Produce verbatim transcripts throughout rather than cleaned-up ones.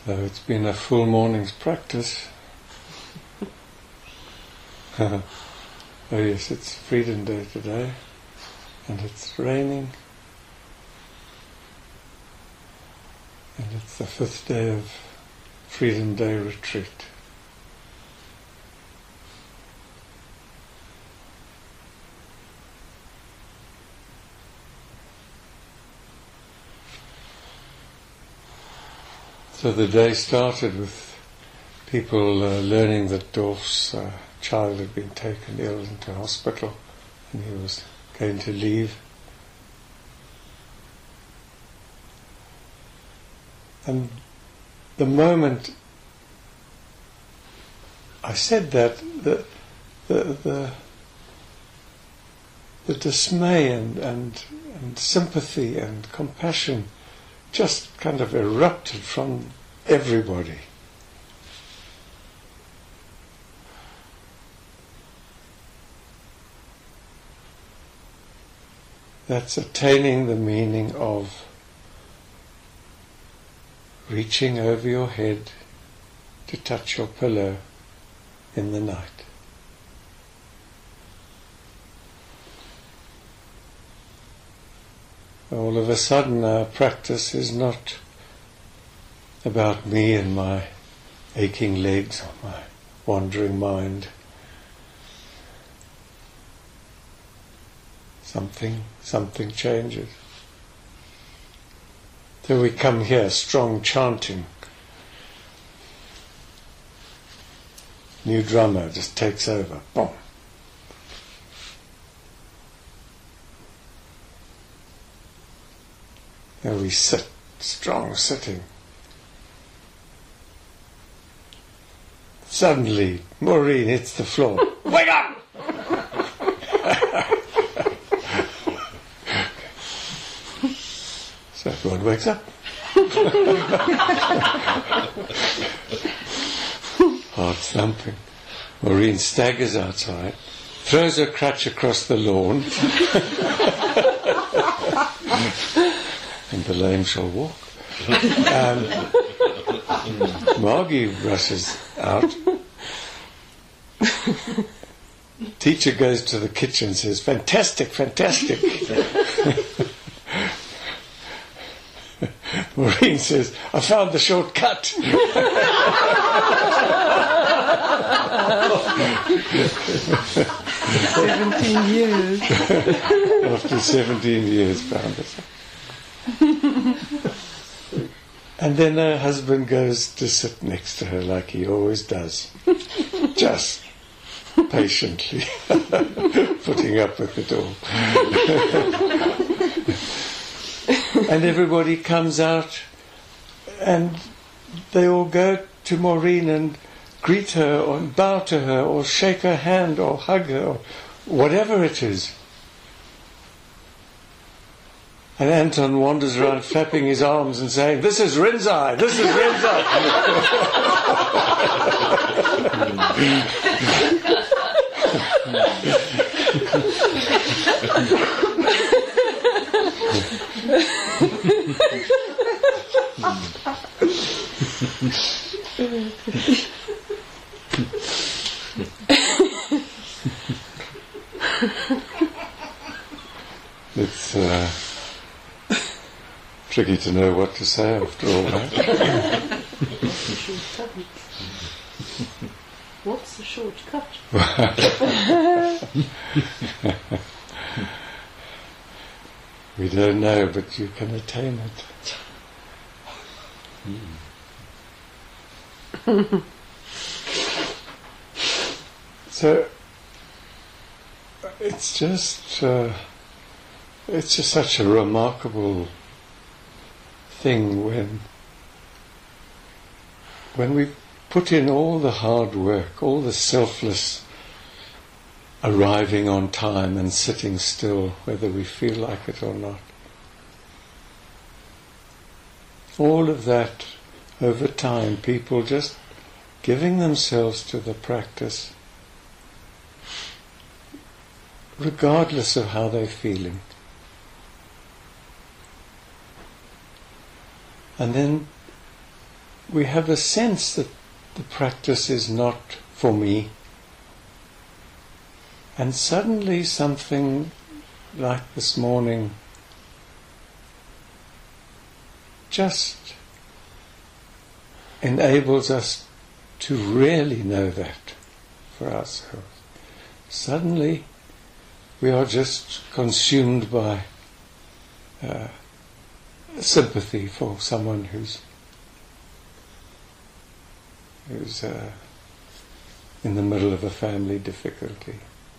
So it's been a full morning's practice. Oh yes, it's Freedom Day today, and it's raining, and it's the fifth day of Freedom Day retreat. So the day started with people uh, learning that Dolph's uh, child had been taken ill into hospital and he was going to leave. And the moment I said that, the the the, the dismay and, and and sympathy and compassion just kind of erupted from everybody. That's attaining the meaning of reaching over your head to touch your pillow in the night. All of a sudden our practice is not about me and my aching legs or my wandering mind. Something, something changes. So we come here, strong chanting. New drummer just takes over. Boom. And we sit, strong sitting. Suddenly, Maureen hits the floor. Wake up! So everyone wakes up. Heart thumping. Maureen staggers outside, throws her crutch across the lawn, and the lame shall walk. Um, Margie rushes out. Teacher goes to the kitchen and says, "Fantastic, fantastic." Maureen says, "I found the shortcut." Seventeen years. After seventeen years, found it. And then her husband goes to sit next to her like he always does, just patiently putting up with it all. And everybody comes out and they all go to Maureen and greet her or bow to her or shake her hand or hug her or whatever it is. And Anton wanders around flapping his arms and saying, "This is Rinzai, this is Rinzai." It's uh, tricky to know what to say after all that. What's the shortcut? We don't know, but you can attain it. Mm. So it's just uh, it's just such a remarkable thing when when we put in all the hard work, all the selfless arriving on time and sitting still, whether we feel like it or not. All of that, over time, people just giving themselves to the practice, regardless of how they're feeling. And then we have a sense that the practice is not for me, and suddenly something like this morning just enables us to really know that for ourselves. Suddenly we are just consumed by uh, sympathy for someone who's who's uh, in the middle of a family difficulty.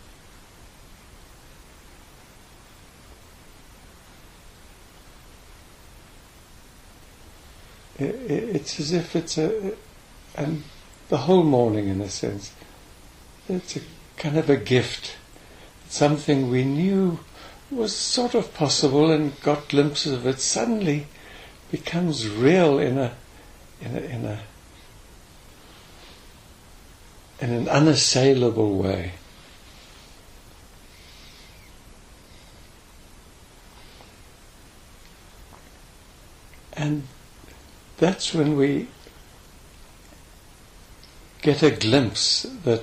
It, it, it's as if it's a, and the whole morning in a sense, it's a kind of a gift, something we knew was sort of possible and got glimpses of it, suddenly becomes real in a in a in a in an unassailable way. And that's when we get a glimpse that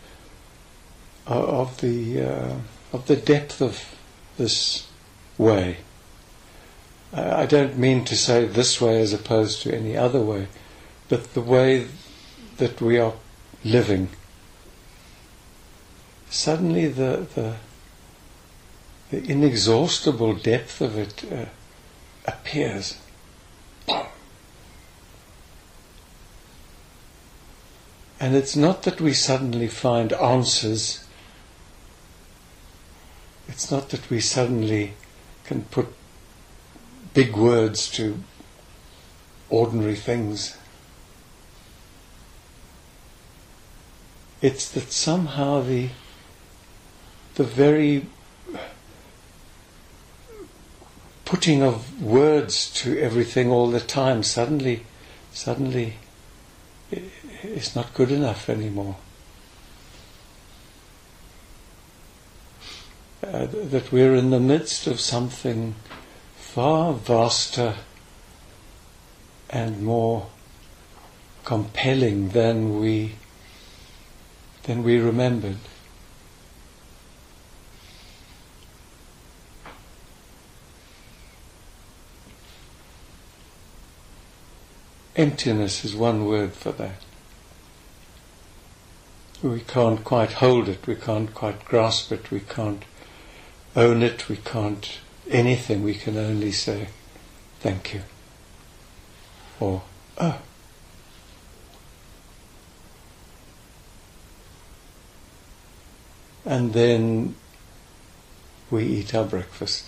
of the uh, of the depth of this way. I don't mean to say this way as opposed to any other way, but the way that we are living. Suddenly the the, the inexhaustible depth of it uh, appears. And it's not that we suddenly find answers. It's not that we suddenly can put big words to ordinary things. It's that somehow the the very putting of words to everything all the time suddenly suddenly is not good enough anymore. Uh, that we're in the midst of something far vaster and more compelling than we than we remembered. Emptiness is one word for that. We can't quite hold it, we can't quite grasp it, we can't own it, we can't anything, we can only say, thank you. Or, oh. And then we eat our breakfast.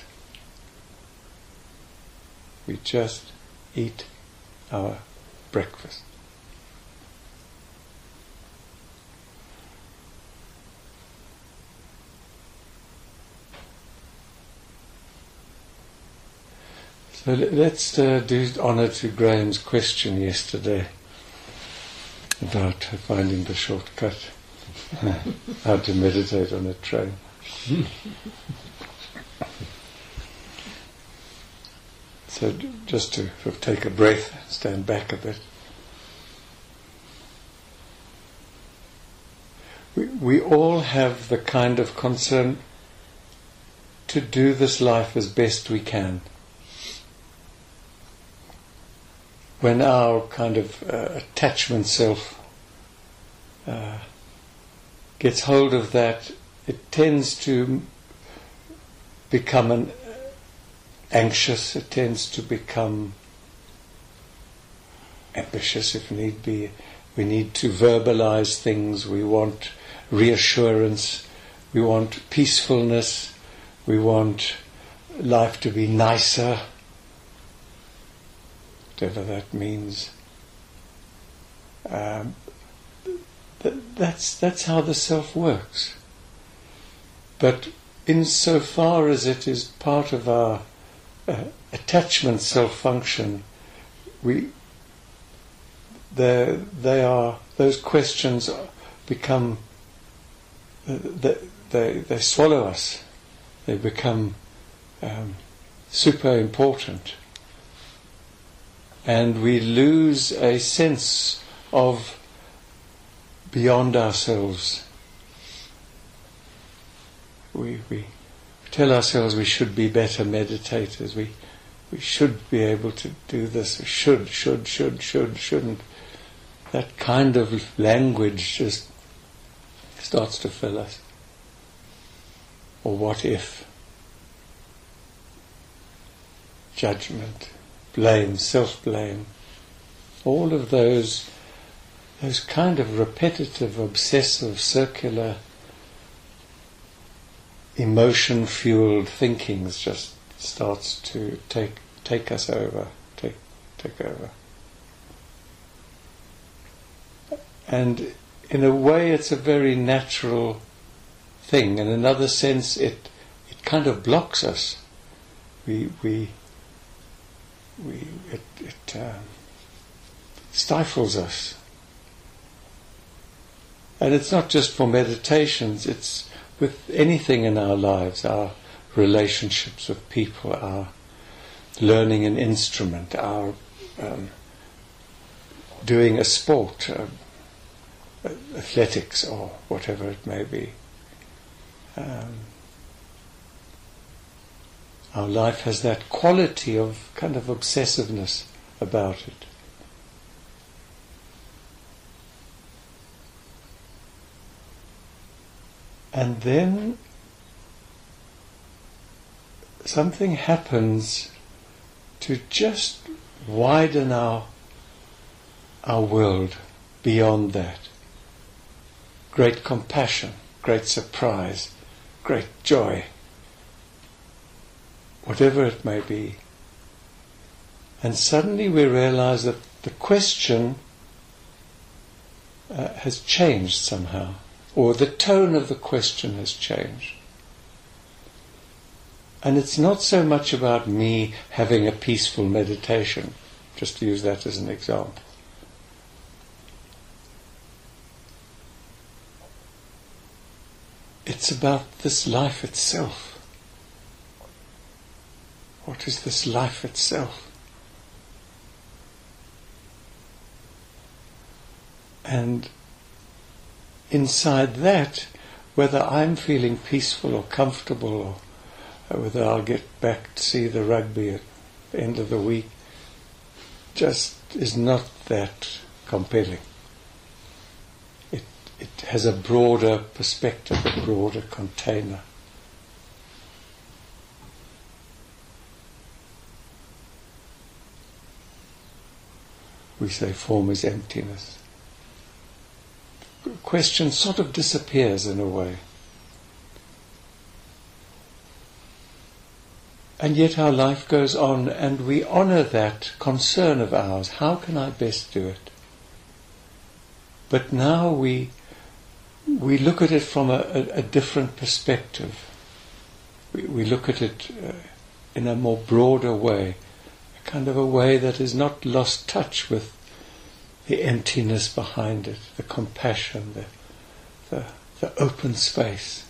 We just eat our breakfast. So let's uh, do honour to Graham's question yesterday about finding the shortcut, how to meditate on a train. So just to sort of take a breath, stand back a bit. We, we all have the kind of concern to do this life as best we can. When our kind of uh, attachment self uh, gets hold of that, it tends to become an anxious, it tends to become ambitious if need be. We need to verbalize things, we want reassurance, we want peacefulness, we want life to be nicer, whatever that means. Um, th- that's that's how the self works. But insofar as it is part of our uh, attachment self-function, we they they are those questions become uh, they, they they swallow us. They become um, super important. and we lose a sense of beyond ourselves. We, we tell ourselves we should be better meditators, we, we should be able to do this, we should, should, should, should, shouldn't. That kind of language just starts to fill us. Or what if? Judgment, blame, self-blame, all of those, those kind of repetitive, obsessive, circular, emotion-fueled thinkings just starts to take take us over, take take over. And in a way, it's a very natural thing. In another sense, it it kind of blocks us. We we we it, it um, stifles us. And it's not just for meditations. It's with anything in our lives, our relationships with people, our learning an instrument, our um, doing a sport. Um, athletics or whatever it may be. Um, our life has that quality of kind of obsessiveness about it. And then something happens to just widen our our world beyond that. Great compassion, great surprise, great joy, whatever it may be. And suddenly we realize that the question uh, has changed somehow, or the tone of the question has changed. And it's not so much about me having a peaceful meditation, just to use that as an example. It's about this life itself. What is this life itself? And inside that, whether I'm feeling peaceful or comfortable, or whether I'll get back to see the rugby at the end of the week, just is not that compelling. It has a broader perspective, a broader container. We say form is emptiness. The question sort of disappears in a way. And yet our life goes on, and we honour that concern of ours. How can I best do it? But now we we look at it from a, a, a different perspective. We, we look at it uh, in a more broader way, a kind of a way that is not lost touch with the emptiness behind it, the compassion, the the, the open space.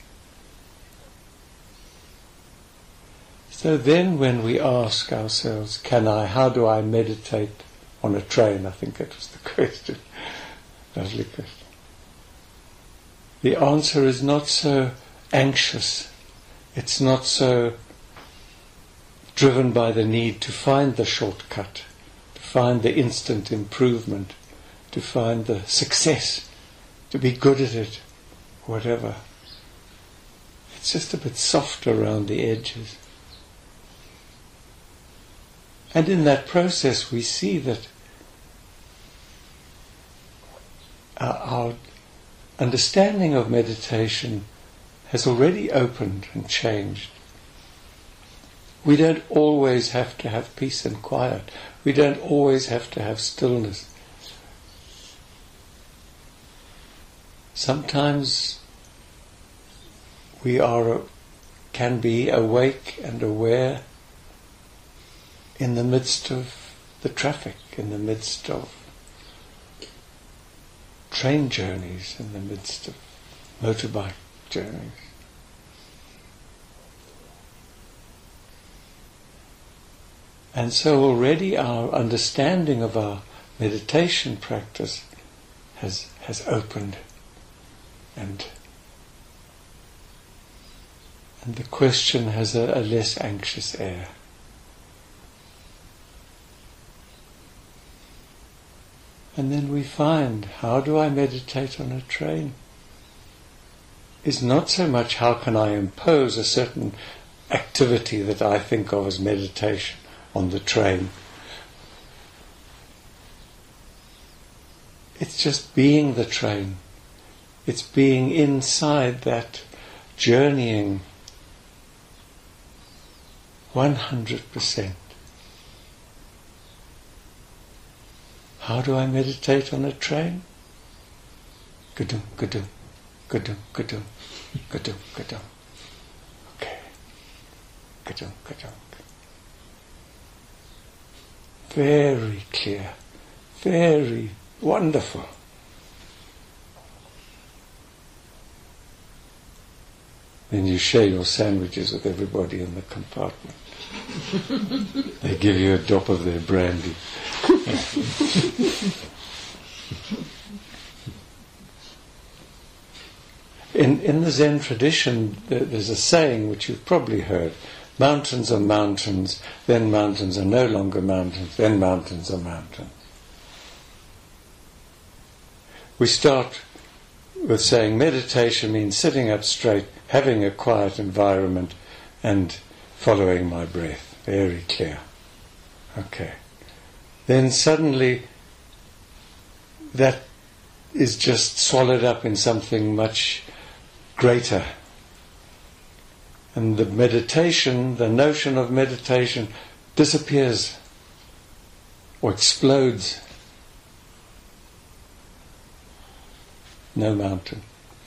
So then when we ask ourselves, can I, how do I meditate on a train? I think that was the question. Lovely question. The answer is not so anxious. It's not so driven by the need to find the shortcut, to find the instant improvement, to find the success, to be good at it, whatever. It's just a bit softer around the edges. And in that process we see that our, our understanding of meditation has already opened and changed. We don't always have to have peace and quiet. We don't always have to have stillness. Sometimes we are, can be awake and aware in the midst of the traffic, in the midst of train journeys, in the midst of motorbike journeys. And so already our understanding of our meditation practice has has opened, and and the question has a, a less anxious air. And then we find, how do I meditate on a train? It's not so much how can I impose a certain activity that I think of as meditation on the train. It's just being the train. It's being inside that, journeying one hundred percent. How do I meditate on a train? Gadum, gadum, gadum, gadum, gadum, gadum. Okay. Gadum, gadum. Very clear, very wonderful. Then you share your sandwiches with everybody in the compartment. They give you a drop of their brandy. in in the Zen tradition, there's a saying which you've probably heard: mountains are mountains, then mountains are no longer mountains, then mountains are mountains. We start with saying meditation means sitting up straight, having a quiet environment, and following my breath. Very clear. Okay. Then suddenly that is just swallowed up in something much greater. And the meditation, the notion of meditation, disappears or explodes. No mountain.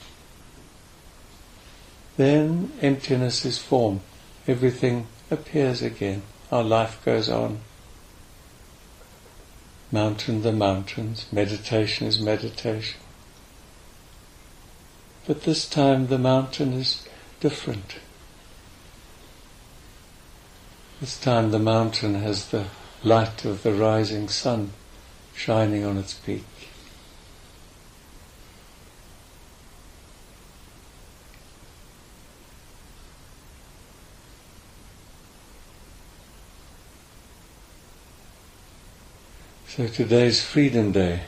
Then emptiness is formed. Everything appears again. Our life goes on. Mountain the mountains, meditation is meditation. But this time the mountain is different. This time the mountain has the light of the rising sun shining on its peak. So today's Freedom Day.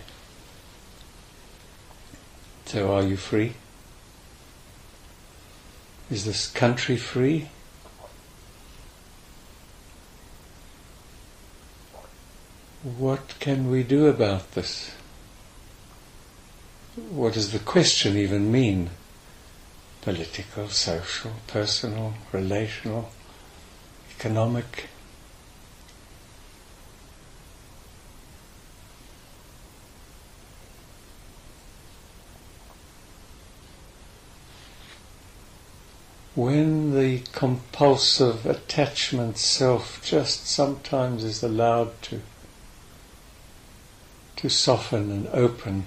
So are you free? Is this country free? What can we do about this? What does the question even mean? Political, social, personal, relational, economic? When the compulsive attachment self just sometimes is allowed to to soften and open,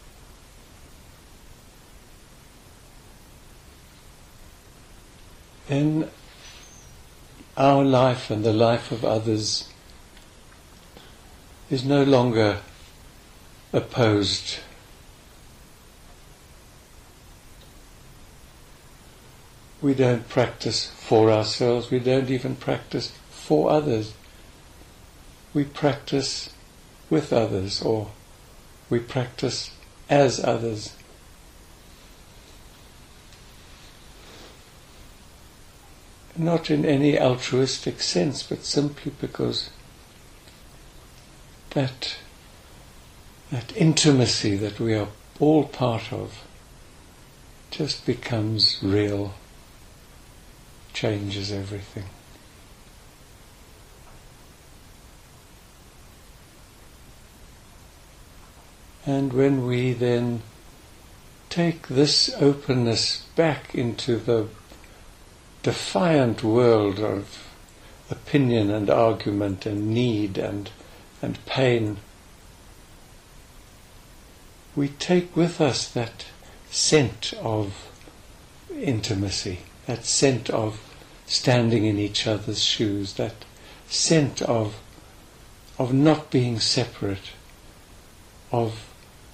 then our life and the life of others is no longer opposed. We don't practice for ourselves, we don't even practice for others. We practice with others, or we practice as others. Not in any altruistic sense, but simply because that, that intimacy that we are all part of just becomes real. Changes everything. And when we then take this openness back into the defiant world of opinion and argument and need and, and pain, we take with us that scent of intimacy, that scent of standing in each other's shoes, that scent of of not being separate, of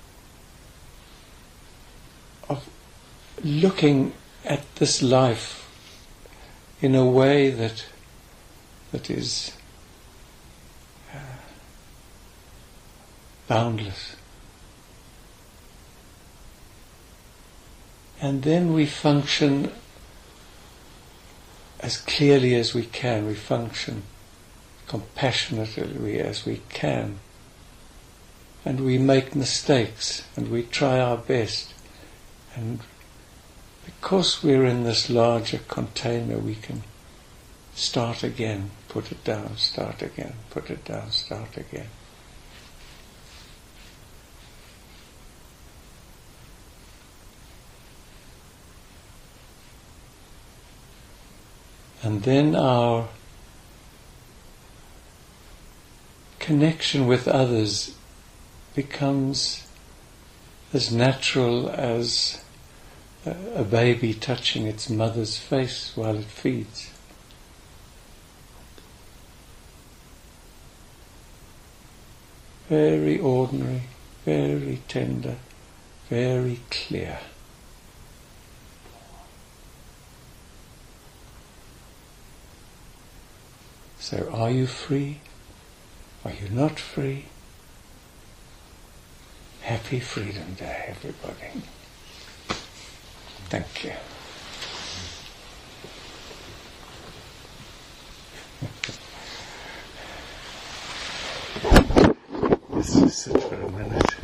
of looking at this life in a way that that is uh, boundless. And then we function as clearly as we can, we function compassionately as we can, and we make mistakes and we try our best, and because we're in this larger container we can start again, put it down, start again, put it down, start again. And then our connection with others becomes as natural as a, a baby touching its mother's face while it feeds. Very ordinary, very tender, very clear. So are you free? Are you not free? Happy Freedom Day, everybody. Thank you. Let's just sit for a minute.